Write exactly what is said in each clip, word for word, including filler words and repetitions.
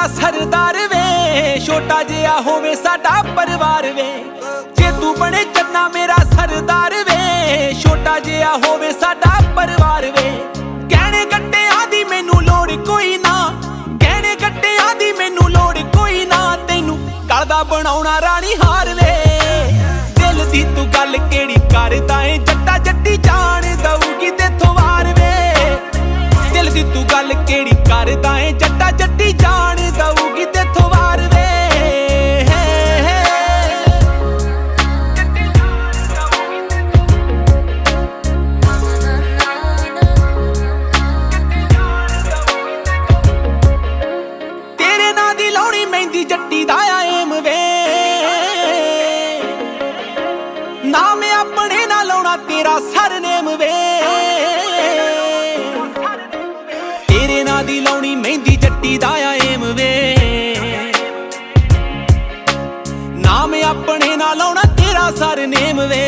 सरदार वे, छोटा जिहा होवे साडा परिवार वे। जे तू बने चन्ना मेरा सरदार वे, छोटा जिहा होवे साडा परिवार वे। गहने गट्टियां दी मैनू लोड़ कोई ना, गहने गट्टियां दी मैनू लोड़ कोई ना, तैनू गलदा बनाउणा रानी हार वे। दिल दी तू गल केड़ी करदा ऐ, जट्टा जट्टी जान दऊगी तेथों वार वे। दिल दी तू गल केड़ी करदा ऐ, जट्टा जट्टी जान दऊगी तेथों वार वे। तेरे नां दी लाउणी मेहंदी जट्टी दा एम वे, नाम अपने ना लाउणा तेरा सरनेम वे। तेरे नां दी लाउणी मेहंदी जट्टी दा एम वे, नाम अपने ना लाउणा तेरा सरनेम वे।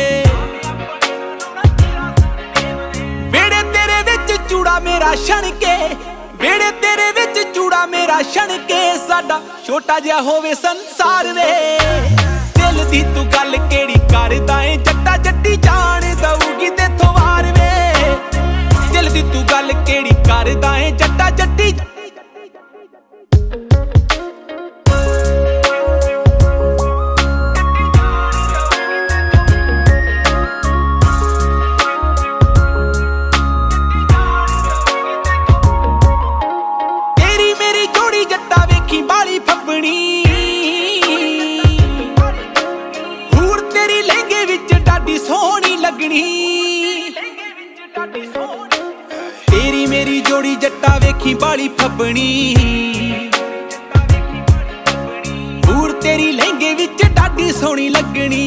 वेड़े तेरे विच चूड़ा मेरा छणके, वेड़े तेरे विच चूड़ा मेरा छणके, साडा छोटा जिहा होवे संसार वे। दिल दी तू गल केड़ी करदा ऐ, जट्टा जट्टी जान दऊगी तेथों वार वे। दिल दी तू गल केड़ी करदा ऐ, जट्टा जट्टी तेरी मेरी जोड़ी जट्टा वेखी बाली फब्बणी, हूर तेरी लहंगे विच डाडी सोहनी लगनी। तेरी मेरी जोड़ी जट्टा वेखी बाली फब्बणी, हूर तेरी लहंगे विच डाडी सोहनी लगनी।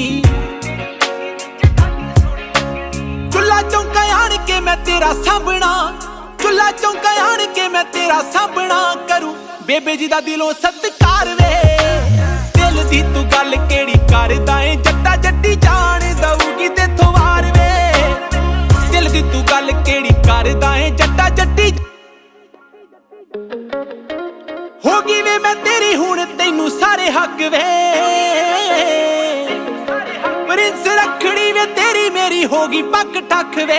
चुल्ला चौंका आण के मैं तेरा साबणा, चुल्ला चौंका आण के मैं तेरा साबणा, करूं बेबे जी दा दिलों सत्कार वे। दिल दी तू गल केड़ी करदा ऐ, जट्टा जट्टी जान दऊगी तेथों वार वे। दिल दी तू गल केड़ी करदा ऐ, जट्टा जट्टी होगी वे मैं तेरी हुण तैनू सारे हक वे। प्रिंस रखड़ी वे तेरी मेरी होगी पक ठक वे।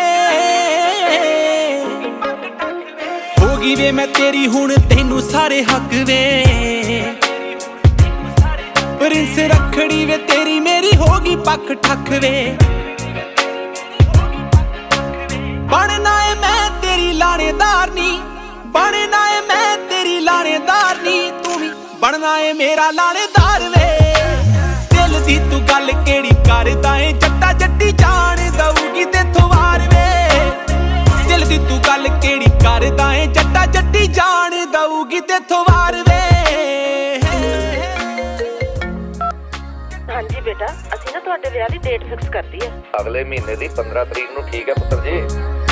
होगी वे मैं तेरी हुण तैनू सारे हक वे। प्रिंस रखड़ी वे तेरी मेरी होगी पक ठक वे। बनना है मैं तेरी लानेदार नी, बनना है मैं तेरी लानेदार नी, तू भी बनना है मेरा लानेदार वे। दिल दी तू गल केड़ी करदा ऐ, जट्टा जट्टी जान दऊगी तेथों वार वे। दिल दी तू गल केड़ी करदा ऐ, जट्टा जट्टी जान दऊगी तेथों वार वे। हाँ जी बेटा, असीं ना तुहाडे विआह दी डेट फिक्स करती है। अगले महीने दी पंद्रह तरीक नूं ठीक है पुत्र जी।